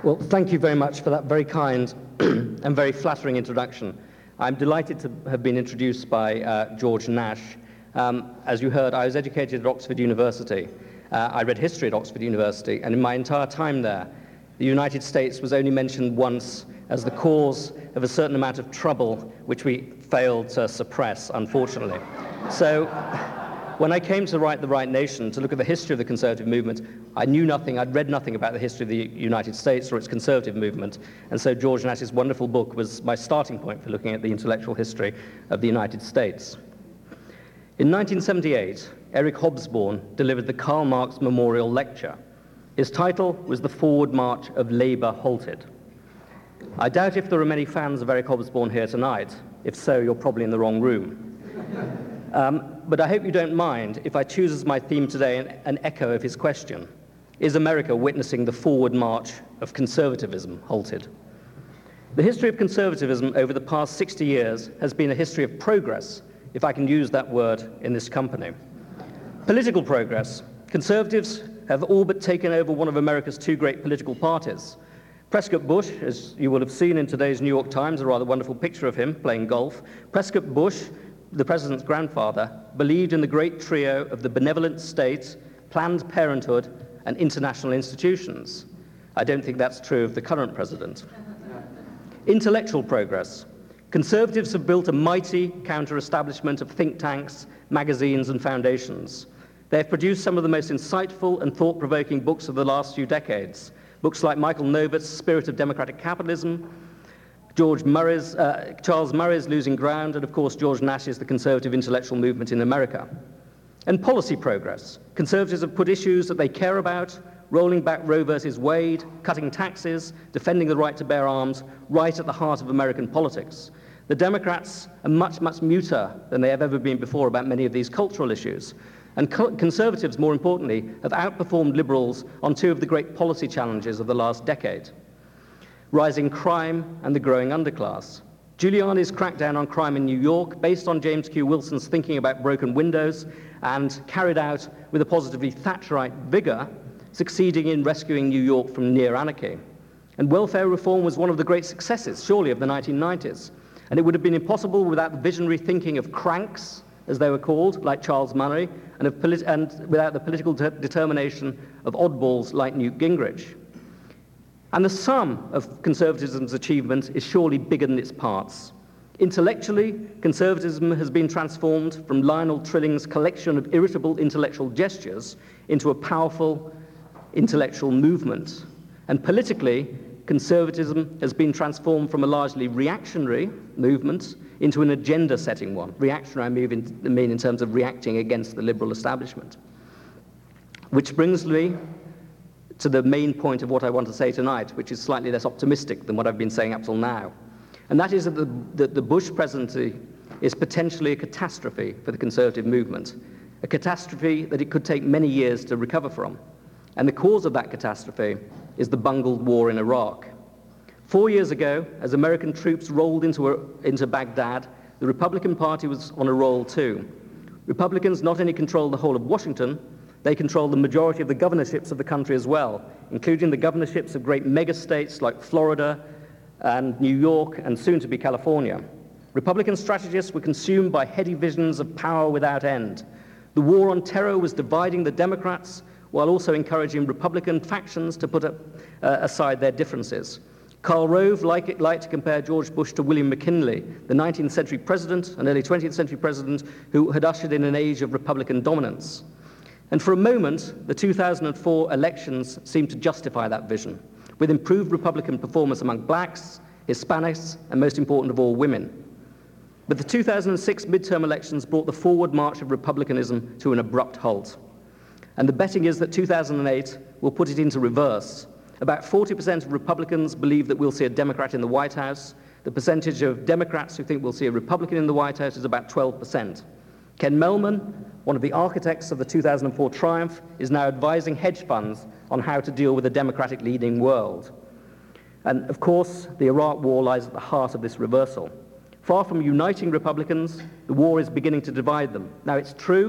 Well, thank you very much for that very kind and very flattering introduction. I'm delighted to have been introduced by George Nash. As you heard, I was educated at Oxford University. I read history at Oxford University, and in my entire time there, the United States was only mentioned once as the cause of a certain amount of trouble which we failed to suppress, unfortunately. So when I came to write The Right Nation, to look at the history of the conservative movement, I knew nothing, I'd read nothing about the history of the United States or its conservative movement, and so George Nash's wonderful book was my starting point for looking at the intellectual history of the United States. In 1978, Eric Hobsbawm delivered the Karl Marx Memorial Lecture. His title was The Forward March of Labour Halted. I doubt if there are many fans of Eric Hobsbawm here tonight. If so, you're probably in the wrong room. But I hope you don't mind if I choose as my theme today an echo of his question. Is America witnessing the forward march of conservatism halted? The history of conservatism over the past 60 years has been a history of progress, if I can use that word in this company. Political progress. Conservatives have all but taken over one of America's two great political parties. Prescott Bush, as you will have seen in today's New York Times, a rather wonderful picture of him playing golf. Prescott Bush, the president's grandfather, believed in the great trio of the benevolent state, Planned Parenthood, and international institutions. I don't think that's true of the current president. Intellectual progress. Conservatives have built a mighty counter-establishment of think tanks, magazines, and foundations. They have produced some of the most insightful and thought-provoking books of the last few decades. Books like Michael Novitz's Spirit of Democratic Capitalism, Charles Murray's Losing Ground, and of course George Nash's The Conservative Intellectual Movement in America. And policy progress. Conservatives have put issues that they care about, rolling back Roe versus Wade, cutting taxes, defending the right to bear arms, right at the heart of American politics. The Democrats are much, much muter than they have ever been before about many of these cultural issues. And conservatives, more importantly, have outperformed liberals on two of the great policy challenges of the last decade: rising crime and the growing underclass. Giuliani's crackdown on crime in New York, based on James Q. Wilson's thinking about broken windows and carried out with a positively Thatcherite vigor, succeeding in rescuing New York from near anarchy. And welfare reform was one of the great successes, surely, of the 1990s. And it would have been impossible without the visionary thinking of cranks, as they were called, like Charles Murray, and without the political determination of oddballs like Newt Gingrich. And the sum of conservatism's achievement is surely bigger than its parts. Intellectually, conservatism has been transformed from Lionel Trilling's collection of irritable intellectual gestures into a powerful intellectual movement. And politically, conservatism has been transformed from a largely reactionary movement into an agenda-setting one. Reactionary, I mean in terms of reacting against the liberal establishment. Which brings me to the main point of what I want to say tonight, which is slightly less optimistic than what I've been saying up till now. And that is that the Bush presidency is potentially a catastrophe for the conservative movement, a catastrophe that it could take many years to recover from. And the cause of that catastrophe is the bungled war in Iraq. 4 years ago, as American troops rolled into Baghdad, the Republican Party was on a roll too. Republicans not only control the whole of Washington, they control the majority of the governorships of the country as well, including the governorships of great megastates like Florida and New York and soon to be California. Republican strategists were consumed by heady visions of power without end. The war on terror was dividing the Democrats while also encouraging Republican factions to put aside their differences. Karl Rove liked to compare George Bush to William McKinley, the 19th century president and early 20th century president who had ushered in an age of Republican dominance. And for a moment, the 2004 elections seemed to justify that vision, with improved Republican performance among blacks, Hispanics, and most important of all, women. But the 2006 midterm elections brought the forward march of Republicanism to an abrupt halt. And the betting is that 2008 will put it into reverse. About 40% of Republicans believe that we'll see a Democrat in the White House. The percentage of Democrats who think we'll see a Republican in the White House is about 12%. Ken Mehlman, one of the architects of the 2004 triumph, is now advising hedge funds on how to deal with a Democratic-leading world. And of course, the Iraq war lies at the heart of this reversal. Far from uniting Republicans, the war is beginning to divide them. Now, it's true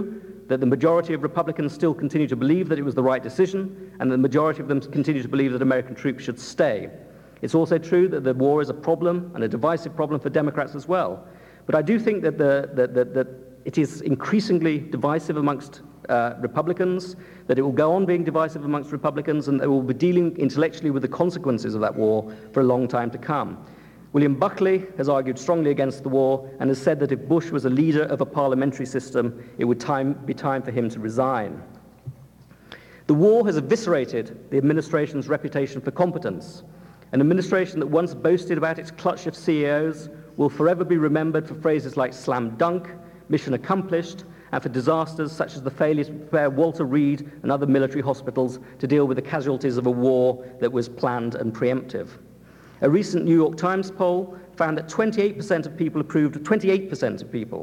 that the majority of Republicans still continue to believe that it was the right decision, and the majority of them continue to believe that American troops should stay. It's also true that the war is a problem, and a divisive problem for Democrats as well. But I do think that that it is increasingly divisive amongst Republicans, that it will go on being divisive amongst Republicans, and they will be dealing intellectually with the consequences of that war for a long time to come. William Buckley has argued strongly against the war and has said that if Bush was a leader of a parliamentary system, it would be time for him to resign. The war has eviscerated the administration's reputation for competence. An administration that once boasted about its clutch of CEOs will forever be remembered for phrases like slam dunk, mission accomplished, and for disasters such as the failure to prepare Walter Reed and other military hospitals to deal with the casualties of a war that was planned and preemptive. A recent New York Times poll found that 28% of people approved, only 28%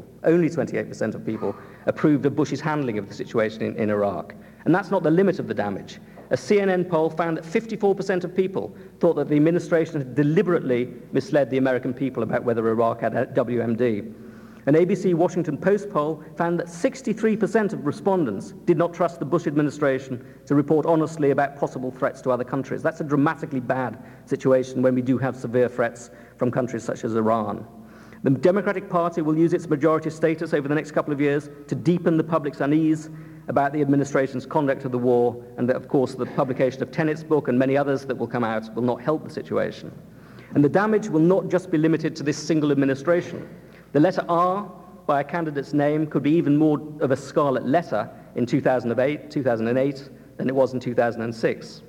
of people approved of Bush's handling of the situation in Iraq. And that's not the limit of the damage. A CNN poll found that 54% of people thought that the administration had deliberately misled the American people about whether Iraq had WMD. An ABC Washington Post poll found that 63% of respondents did not trust the Bush administration to report honestly about possible threats to other countries. That's a dramatically bad situation when we do have severe threats from countries such as Iran. The Democratic Party will use its majority status over the next couple of years to deepen the public's unease about the administration's conduct of the war, and that, of course, the publication of Tenet's book and many others that will come out will not help the situation. And the damage will not just be limited to this single administration. The letter R by a candidate's name could be even more of a scarlet letter in 2008 than it was in 2006.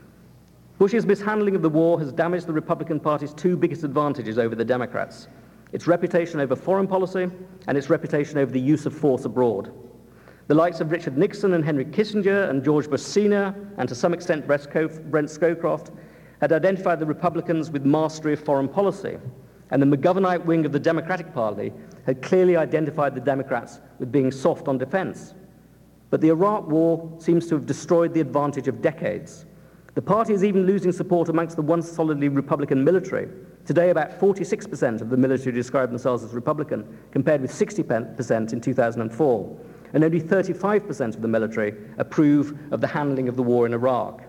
Bush's mishandling of the war has damaged the Republican Party's two biggest advantages over the Democrats: its reputation over foreign policy and its reputation over the use of force abroad. The likes of Richard Nixon and Henry Kissinger and George Bush Sr., and to some extent Brent Scowcroft, had identified the Republicans with mastery of foreign policy, and the McGovernite wing of the Democratic Party had clearly identified the Democrats with being soft on defense. But the Iraq War seems to have destroyed the advantage of decades. The party is even losing support amongst the once solidly Republican military. Today, about 46% of the military describe themselves as Republican, compared with 60% in 2004. And only 35% of the military approve of the handling of the war in Iraq.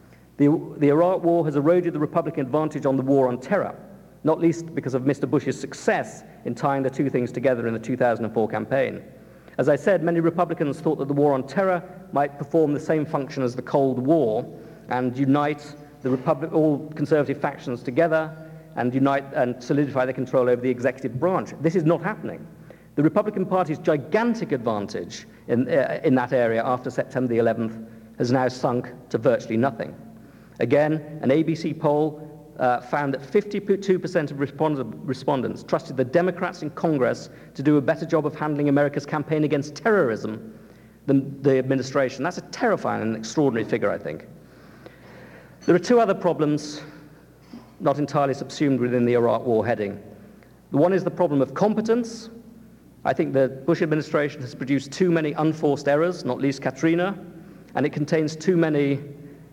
The Iraq War has eroded the Republican advantage on the war on terror, not least because of Mr. Bush's success in tying the two things together in the 2004 campaign. As I said, many Republicans thought that the war on terror might perform the same function as the Cold War and unite all conservative factions together and unite and solidify their control over the executive branch. This is not happening. The Republican Party's gigantic advantage in that area after September the 11th has now sunk to virtually nothing. Again, an ABC poll found that 52% of respondents trusted the Democrats in Congress to do a better job of handling America's campaign against terrorism than the administration. That's a terrifying and extraordinary figure, I think. There are two other problems not entirely subsumed within the Iraq War heading. The one is the problem of competence. I think the Bush administration has produced too many unforced errors, not least Katrina, and it contains too many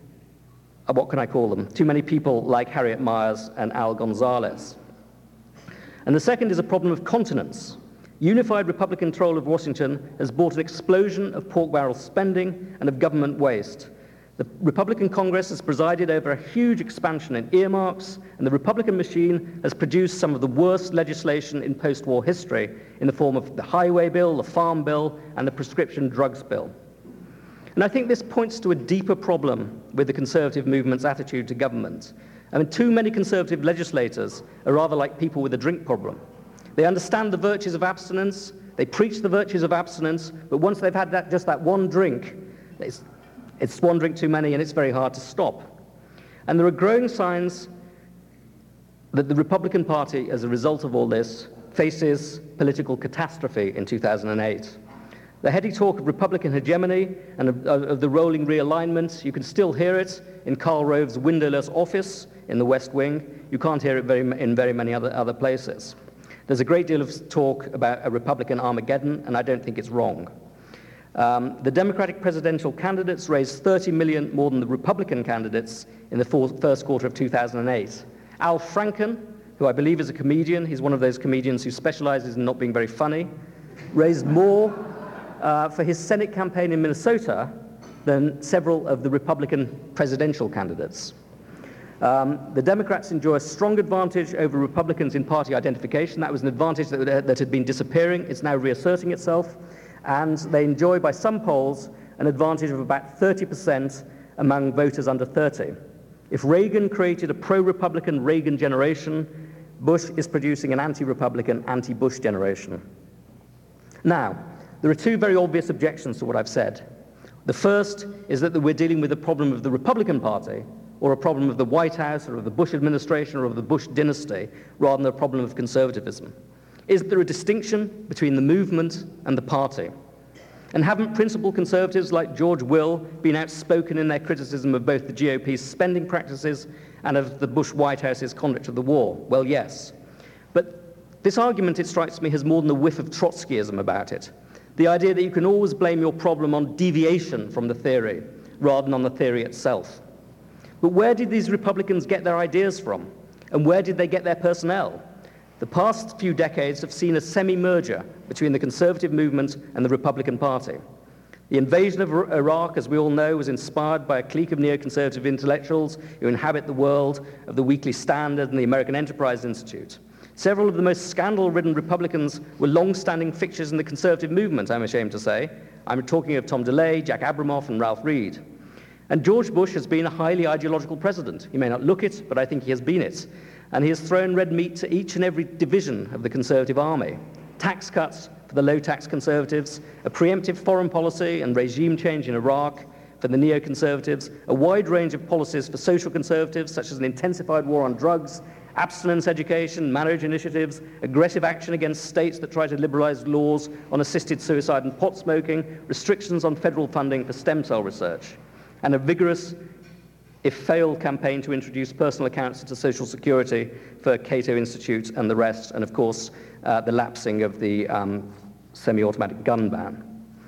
what can I call them? Too many people like Harriet Miers and Al Gonzalez. And the second is a problem of continence. Unified Republican control of Washington has brought an explosion of pork barrel spending and of government waste. The Republican Congress has presided over a huge expansion in earmarks, and the Republican machine has produced some of the worst legislation in post-war history in the form of the highway bill, the farm bill, and the prescription drugs bill. And I think this points to a deeper problem with the conservative movement's attitude to government. I mean, too many conservative legislators are rather like people with a drink problem. They understand the virtues of abstinence, they preach the virtues of abstinence, but once they've had just that one drink, it's one drink too many and it's very hard to stop. And there are growing signs that the Republican Party, as a result of all this, faces political catastrophe in 2008. The heady talk of Republican hegemony and of the rolling realignment, you can still hear it in Karl Rove's windowless office in the West Wing. You can't hear it in very many other places. There's a great deal of talk about a Republican Armageddon, and I don't think it's wrong. The Democratic presidential candidates raised $30 million more than the Republican candidates in the first quarter of 2008. Al Franken, who I believe is a comedian, he's one of those comedians who specializes in not being very funny, raised more for his Senate campaign in Minnesota than several of the Republican presidential candidates. The Democrats enjoy a strong advantage over Republicans in party identification. That was an advantage that had been disappearing. It's now reasserting itself. And they enjoy, by some polls, an advantage of about 30% among voters under 30. If Reagan created a pro-Republican Reagan generation, Bush is producing an anti-Republican, anti-Bush generation. Now, there are two very obvious objections to what I've said. The first is that we're dealing with a problem of the Republican Party, or a problem of the White House, or of the Bush administration, or of the Bush dynasty, rather than a problem of conservatism. Is there a distinction between the movement and the party? And haven't principal conservatives like George Will been outspoken in their criticism of both the GOP's spending practices and of the Bush White House's conduct of the war? Well, yes. But this argument, it strikes me, has more than a whiff of Trotskyism about it. The idea that you can always blame your problem on deviation from the theory, rather than on the theory itself. But where did these Republicans get their ideas from? And where did they get their personnel? The past few decades have seen a semi-merger between the conservative movement and the Republican Party. The invasion of Iraq, as we all know, was inspired by a clique of neoconservative intellectuals who inhabit the world of the Weekly Standard and the American Enterprise Institute. Several of the most scandal-ridden Republicans were long-standing fixtures in the conservative movement, I'm ashamed to say. I'm talking of Tom DeLay, Jack Abramoff, and Ralph Reed. And George Bush has been a highly ideological president. He may not look it, but I think he has been it. And he has thrown red meat to each and every division of the conservative army. Tax cuts for the low-tax conservatives, a preemptive foreign policy and regime change in Iraq for the neoconservatives, a wide range of policies for social conservatives, such as an intensified war on drugs, abstinence education, marriage initiatives, aggressive action against states that try to liberalize laws on assisted suicide and pot smoking, restrictions on federal funding for stem cell research, and a vigorous, if failed, campaign to introduce personal accounts into Social Security for Cato Institute and the rest, and of course, the lapsing of the semi-automatic gun ban.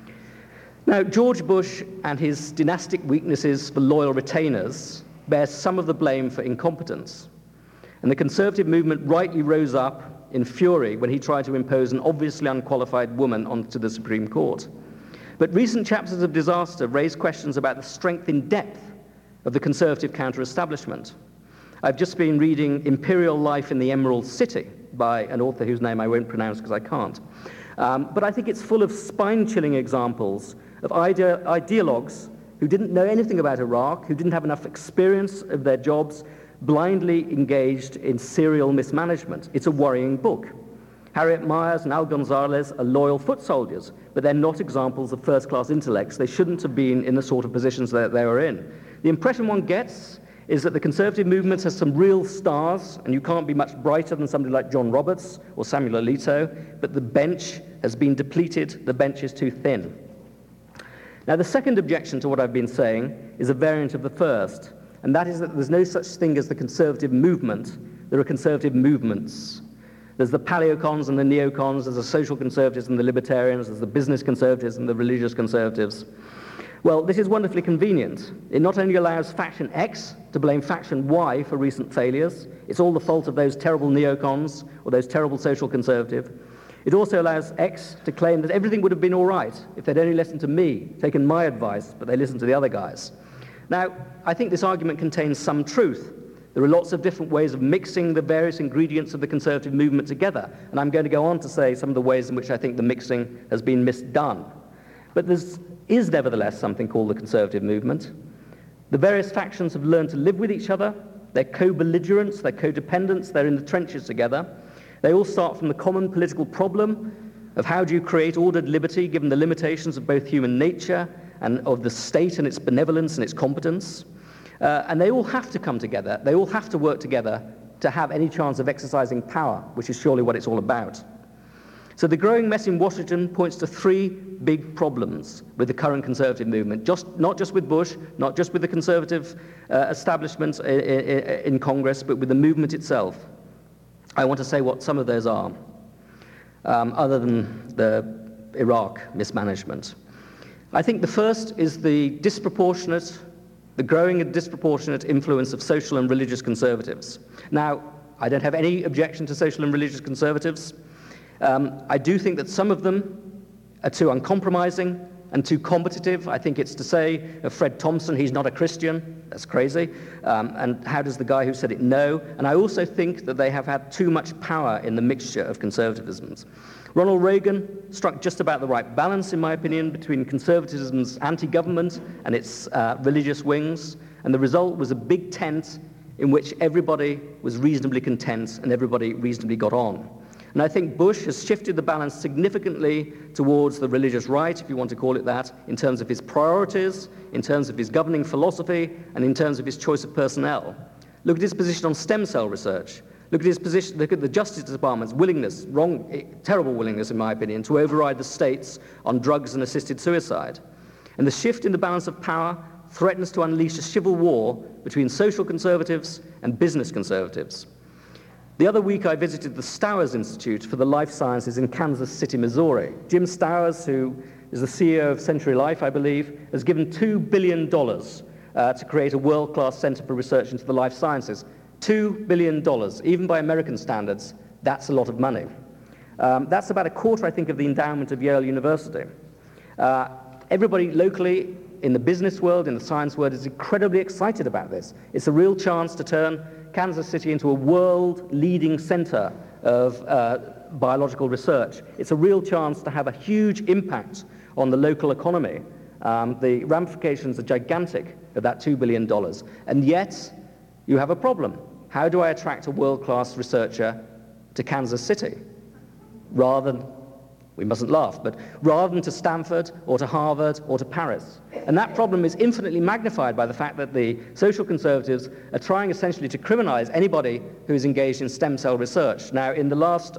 Now, George Bush and his dynastic weaknesses for loyal retainers bear some of the blame for incompetence. And the conservative movement rightly rose up in fury when he tried to impose an obviously unqualified woman onto the Supreme Court. But recent chapters of disaster raise questions about the strength in depth of the conservative counter-establishment. I've just been reading Imperial Life in the Emerald City by an author whose name I won't pronounce because I can't. But I think it's full of spine-chilling examples of ideologues who didn't know anything about Iraq, who didn't have enough experience of their jobs, blindly engaged in serial mismanagement. It's a worrying book. Harriet Myers and Al Gonzalez are loyal foot soldiers, but they're not examples of first-class intellects. They shouldn't have been in the sort of positions that they were in. The impression one gets is that the conservative movement has some real stars, and you can't be much brighter than somebody like John Roberts or Samuel Alito, but the bench has been depleted, the bench is too thin. Now, the second objection to what I've been saying is a variant of the first, and that is that there's no such thing as the conservative movement. There are conservative movements. There's the paleocons and the neocons, there's the social conservatives and the libertarians, there's the business conservatives and the religious conservatives. Well, this is wonderfully convenient. It not only allows faction X to blame faction Y for recent failures, it's all the fault of those terrible neocons or those terrible social conservatives. It also allows X to claim that everything would have been all right if they'd only listened to me, taken my advice, but they listened to the other guys. Now, I think this argument contains some truth. There are lots of different ways of mixing the various ingredients of the conservative movement together, and I'm going to go on to say some of the ways in which I think the mixing has been misdone. But there is nevertheless something called the conservative movement. The various factions have learned to live with each other. They're co-belligerents, they're codependents, they're in the trenches together. They all start from the common political problem of how do you create ordered liberty given the limitations of both human nature and of the state and its benevolence and its competence. And they all have to come together. They all have to work together to have any chance of exercising power, which is surely what it's all about. So the growing mess in Washington points to three big problems with the current conservative movement, not just with Bush, not just with the conservative establishment in Congress, but with the movement itself. I want to say what some of those are, other than the Iraq mismanagement. I think the first is the growing and disproportionate influence of social and religious conservatives. Now, I don't have any objection to social and religious conservatives. I do think that some of them are too uncompromising and too combative. I think it's to say of Fred Thompson, he's not a Christian. That's crazy. And how does the guy who said it know? And I also think that they have had too much power in the mixture of conservatisms. Ronald Reagan struck just about the right balance, in my opinion, between conservatism's anti-government and its religious wings. And the result was a big tent in which everybody was reasonably content and everybody reasonably got on. And I think Bush has shifted the balance significantly towards the religious right, if you want to call it that, in terms of his priorities, in terms of his governing philosophy, and in terms of his choice of personnel. Look at his position on stem cell research. Look at his position, look at the Justice Department's willingness, terrible willingness in my opinion, to override the states on drugs and assisted suicide. And the shift in the balance of power threatens to unleash a civil war between social conservatives and business conservatives. The other week I visited the Stowers Institute for the Life Sciences in Kansas City, Missouri. Jim Stowers, who is the CEO of Century Life, I believe, has given $2 billion to create a world-class center for research into the life sciences. $2 billion, even by American standards, that's a lot of money. That's about a quarter, I think, of the endowment of Yale University. Everybody locally in the business world, in the science world, is incredibly excited about this. It's a real chance to turn Kansas City into a world-leading center of biological research. It's a real chance to have a huge impact on the local economy. The ramifications are gigantic of that $2 billion. And yet, you have a problem. How do I attract a world-class researcher to Kansas City? Rather than, we mustn't laugh, but rather than to Stanford or to Harvard or to Paris. And that problem is infinitely magnified by the fact that the social conservatives are trying essentially to criminalize anybody who is engaged in stem cell research. Now, in the last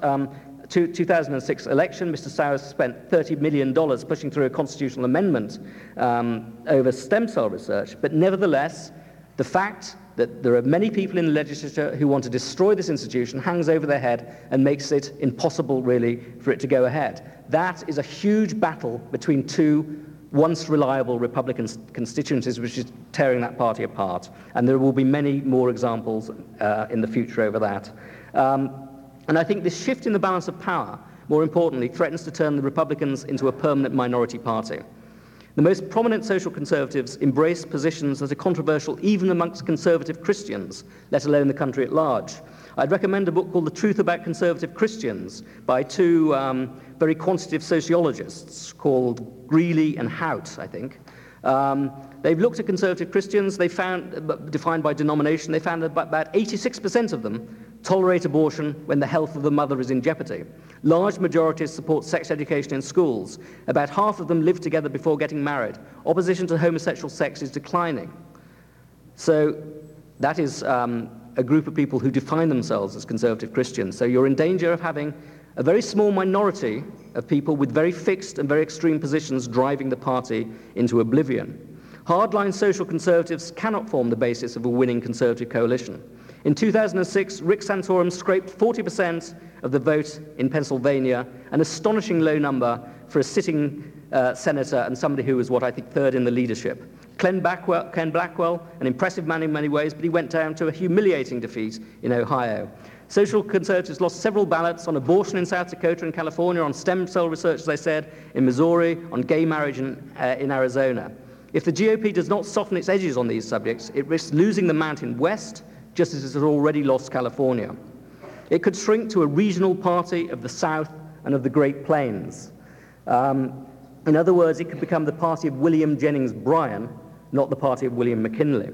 2006 election, Mr. Stowers spent $30 million pushing through a constitutional amendment over stem cell research, but nevertheless, the fact that there are many people in the legislature who want to destroy this institution hangs over their head and makes it impossible, really, for it to go ahead. That is a huge battle between two once reliable Republican constituencies, which is tearing that party apart. And there will be many more examples in the future over that. And I think this shift in the balance of power, more importantly, threatens to turn the Republicans into a permanent minority party. The most prominent social conservatives embrace positions that are controversial even amongst conservative Christians, let alone the country at large. I'd recommend a book called The Truth About Conservative Christians by two very quantitative sociologists called Greeley and Hout, I think. They've looked at conservative Christians, they found, defined by denomination, they found that about 86% of them tolerate abortion when the health of the mother is in jeopardy. Large majorities support sex education in schools. About half of them live together before getting married. Opposition to homosexual sex is declining. So that is a group of people who define themselves as conservative Christians. So you're in danger of having a very small minority of people with very fixed and very extreme positions driving the party into oblivion. Hardline social conservatives cannot form the basis of a winning conservative coalition. In 2006, Rick Santorum scraped 40% of the vote in Pennsylvania, an astonishing low number for a sitting senator and somebody who was what I think third in the leadership. Ken Blackwell, an impressive man in many ways, but he went down to a humiliating defeat in Ohio. Social conservatives lost several ballots on abortion in South Dakota and California, on stem cell research, as I said, in Missouri, on gay marriage in Arizona. If the GOP does not soften its edges on these subjects, it risks losing the Mountain West, just as it has already lost California. It could shrink to a regional party of the South and of the Great Plains. In other words, it could become the party of William Jennings Bryan, not the party of William McKinley.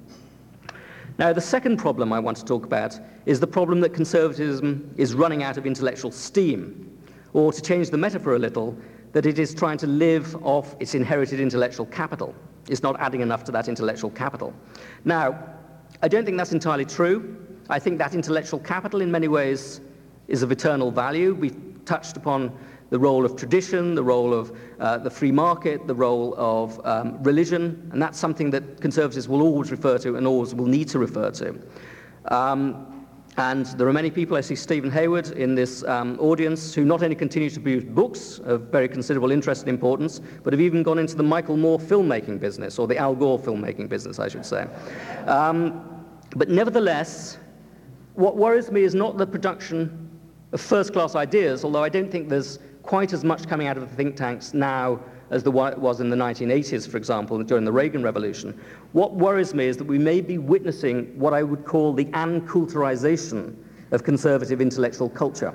Now, the second problem I want to talk about is the problem that conservatism is running out of intellectual steam, or to change the metaphor a little, that it is trying to live off its inherited intellectual capital. It's not adding enough to that intellectual capital. Now, I don't think that's entirely true. I think that intellectual capital in many ways is of eternal value. We've touched upon the role of tradition, the role of the free market, the role of religion, and that's something that conservatives will always refer to and always will need to refer to. And there are many people, I see Stephen Hayward in this audience, who not only continue to produce books of very considerable interest and importance, but have even gone into the Michael Moore filmmaking business, or the Al Gore filmmaking business, I should say. But nevertheless, what worries me is not the production of first-class ideas, although I don't think there's quite as much coming out of the think tanks now as there was in the 1980s, for example, during the Reagan Revolution. What worries me is that we may be witnessing what I would call the unculturization of conservative intellectual culture.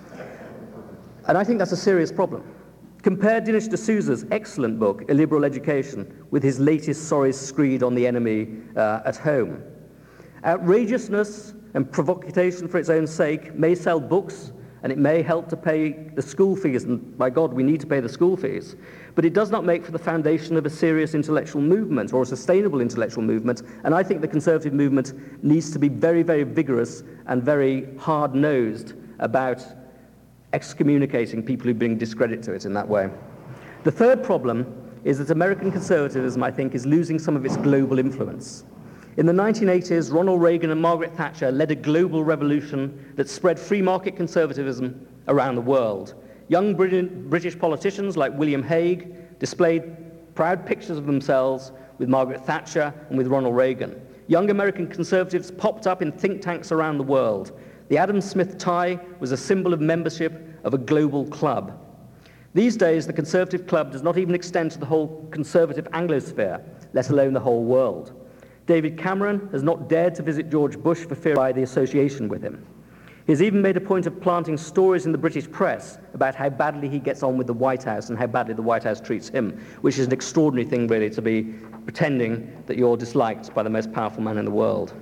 And I think that's a serious problem. Compare Dinesh D'Souza's excellent book, A Liberal Education, with his latest sorry screed on the enemy at home. Outrageousness and provocation for its own sake may sell books, and it may help to pay the school fees, and by God, we need to pay the school fees, but it does not make for the foundation of a serious intellectual movement or a sustainable intellectual movement, and I think the conservative movement needs to be very, very vigorous and very hard-nosed about excommunicating people who bring discredit to it in that way. The third problem is that American conservatism, I think, is losing some of its global influence. In the 1980s, Ronald Reagan and Margaret Thatcher led a global revolution that spread free market conservatism around the world. Young British politicians like William Hague displayed proud pictures of themselves with Margaret Thatcher and with Ronald Reagan. Young American conservatives popped up in think tanks around the world. The Adam Smith tie was a symbol of membership of a global club. These days, the conservative club does not even extend to the whole conservative Anglosphere, let alone the whole world. David Cameron has not dared to visit George Bush for fear of the association with him. He has even made a point of planting stories in the British press about how badly he gets on with the White House and how badly the White House treats him, which is an extraordinary thing, really, to be pretending that you're disliked by the most powerful man in the world.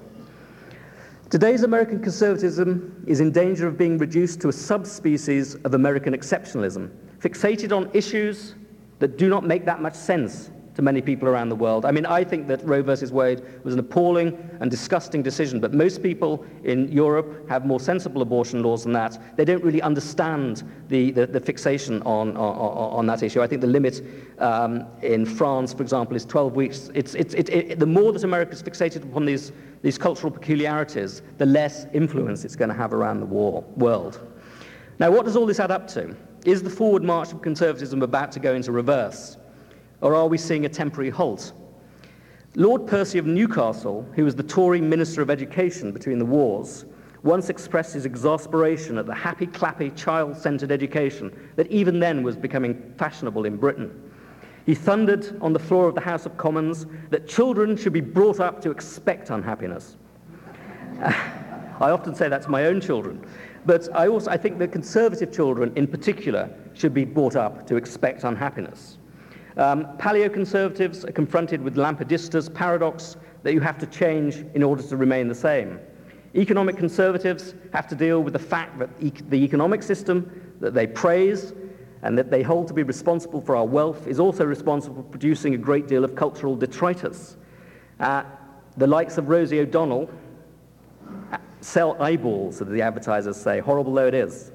Today's American conservatism is in danger of being reduced to a subspecies of American exceptionalism, fixated on issues that do not make that much sense to many people around the world. I mean, I think that Roe versus Wade was an appalling and disgusting decision, but most people in Europe have more sensible abortion laws than that. They don't really understand the fixation on that issue. I think the limit in France, for example, is 12 weeks. The more that America is fixated upon these cultural peculiarities, the less influence it's going to have around the world. Now, what does all this add up to? Is the forward march of conservatism about to go into reverse? Or are we seeing a temporary halt? Lord Percy of Newcastle, who was the Tory Minister of Education between the wars, once expressed his exasperation at the happy-clappy, child-centred education that even then was becoming fashionable in Britain. He thundered on the floor of the House of Commons that children should be brought up to expect unhappiness. I often say that to my own children. But I think that conservative children in particular should be brought up to expect unhappiness. Paleoconservatives are confronted with Lampadista's paradox that you have to change in order to remain the same. Economic conservatives have to deal with the fact that the economic system that they praise and that they hold to be responsible for our wealth is also responsible for producing a great deal of cultural detritus. The likes of Rosie O'Donnell sell eyeballs, as the advertisers say, horrible though it is.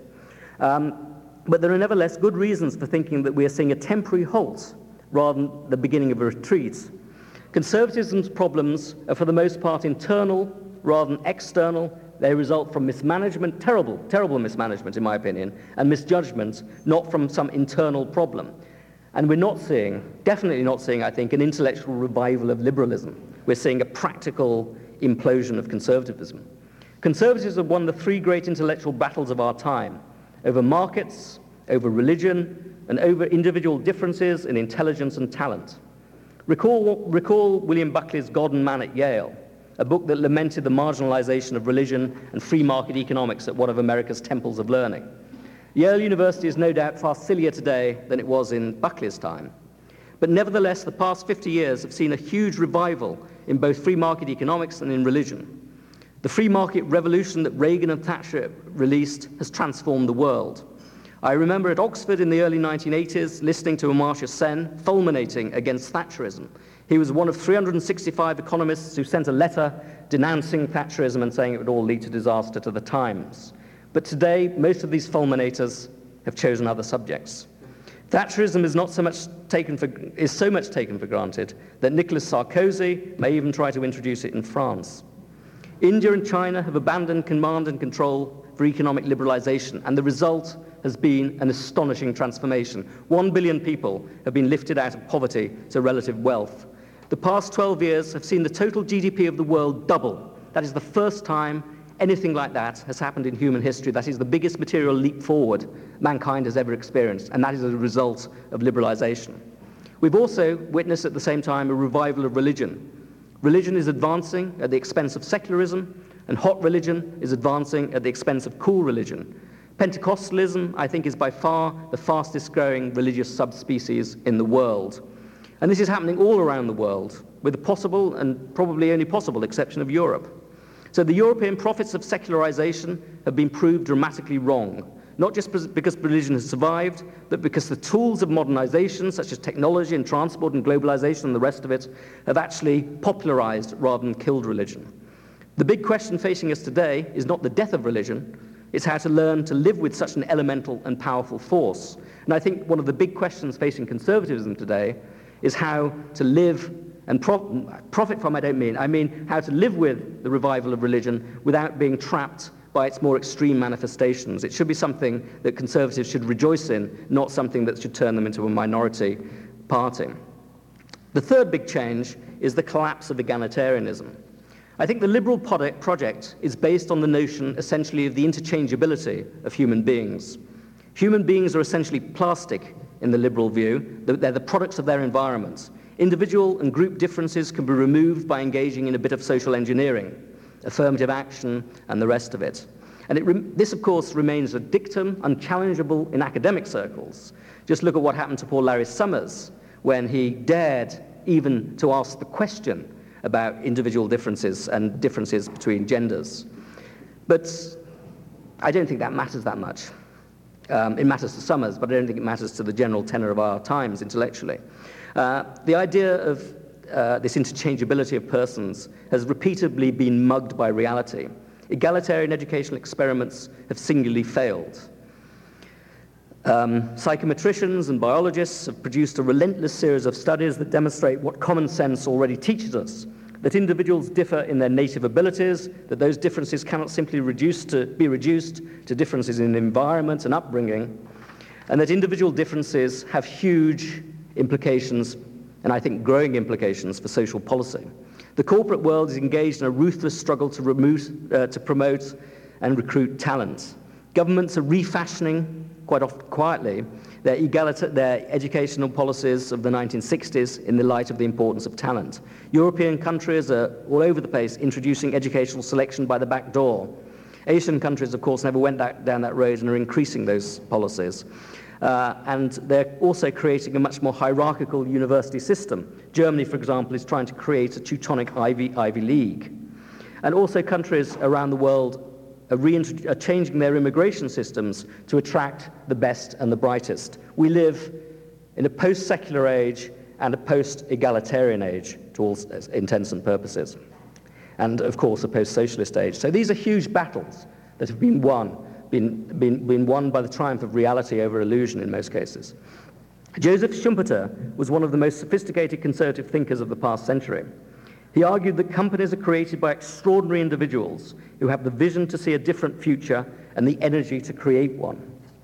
But there are nevertheless good reasons for thinking that we are seeing a temporary halt rather than the beginning of a retreat. Conservatism's problems are for the most part internal rather than external. They result from mismanagement, terrible mismanagement in my opinion, and misjudgment, not from some internal problem. And we're not seeing, definitely not seeing, I think, an intellectual revival of liberalism. We're seeing a practical implosion of conservatism. Conservatives have won the three great intellectual battles of our time: over markets, over religion, and over individual differences in intelligence and talent. Recall William Buckley's God and Man at Yale, a book that lamented the marginalization of religion and free market economics at one of America's temples of learning. Yale University is no doubt far sillier today than it was in Buckley's time. But nevertheless, the past 50 years have seen a huge revival in both free market economics and in religion. The free market revolution that Reagan and Thatcher released has transformed the world. I remember at Oxford in the early 1980s listening to Amartya Sen fulminating against Thatcherism. He was one of 365 economists who sent a letter denouncing Thatcherism and saying it would all lead to disaster to the Times. But today, most of these fulminators have chosen other subjects. Thatcherism is so much taken for granted that Nicolas Sarkozy may even try to introduce it in France. India and China have abandoned command and control for economic liberalization, and the result has been an astonishing transformation. 1 billion people have been lifted out of poverty to relative wealth. The past 12 years have seen the total GDP of the world double. That is the first time anything like that has happened in human history. That is the biggest material leap forward mankind has ever experienced, and that is a result of liberalization. We've also witnessed at the same time a revival of religion. Religion is advancing at the expense of secularism, and hot religion is advancing at the expense of cool religion. Pentecostalism, I think, is by far the fastest growing religious subspecies in the world. And this is happening all around the world, with the possible and probably only possible exception of Europe. So the European prophets of secularization have been proved dramatically wrong, not just because religion has survived, but because the tools of modernization, such as technology and transport and globalization and the rest of it, have actually popularized rather than killed religion. The big question facing us today is not the death of religion, it's how to learn to live with such an elemental and powerful force. And I think one of the big questions facing conservatism today is how to live and profit from, I mean how to live with the revival of religion without being trapped by its more extreme manifestations. It should be something that conservatives should rejoice in, not something that should turn them into a minority party. The third big change is the collapse of egalitarianism. I think the liberal project is based on the notion, essentially, of the interchangeability of human beings. Human beings are essentially plastic in the liberal view. They're the products of their environment. Individual and group differences can be removed by engaging in a bit of social engineering, affirmative action, and the rest of it. And this, of course, remains a dictum, unchallengeable in academic circles. Just look at what happened to poor Larry Summers when he dared even to ask the question about individual differences and differences between genders. But I don't think that matters that much. It matters to Summers, but I don't think it matters to the general tenor of our times intellectually. The idea of this interchangeability of persons has repeatedly been mugged by reality. Egalitarian educational experiments have singularly failed. Psychometricians and biologists have produced a relentless series of studies that demonstrate what common sense already teaches us, that individuals differ in their native abilities, that those differences cannot simply be reduced to differences in environment and upbringing, and that individual differences have huge implications, and I think growing implications, for social policy. The corporate world is engaged in a ruthless struggle to promote and recruit talent. Governments are refashioning, quite often quietly, their educational policies of the 1960s in the light of the importance of talent. European countries are all over the place introducing educational selection by the back door. Asian countries, of course, never went down that road and are increasing those policies. And they're also creating a much more hierarchical university system. Germany, for example, is trying to create a Teutonic Ivy League. And also countries around the world are changing their immigration systems to attract the best and the brightest. We live in a post-secular age and a post-egalitarian age, to all intents and purposes. And, of course, a post-socialist age. So these are huge battles that have been won by the triumph of reality over illusion in most cases. Joseph Schumpeter was one of the most sophisticated conservative thinkers of the past century. He argued that companies are created by extraordinary individuals who have the vision to see a different future and the energy to create one.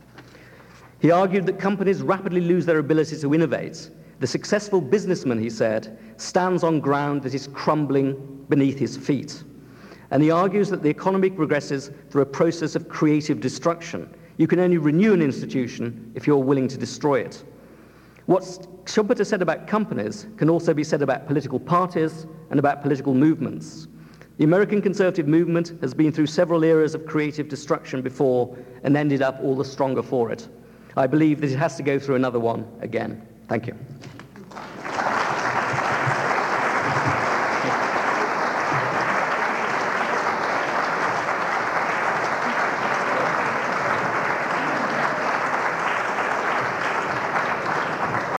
He argued that companies rapidly lose their ability to innovate. The successful businessman, he said, stands on ground that is crumbling beneath his feet. And he argues that the economy progresses through a process of creative destruction. You can only renew an institution if you're willing to destroy it. What Schumpeter said about companies can also be said about political parties and about political movements. The American conservative movement has been through several eras of creative destruction before and ended up all the stronger for it. I believe that it has to go through another one again. Thank you.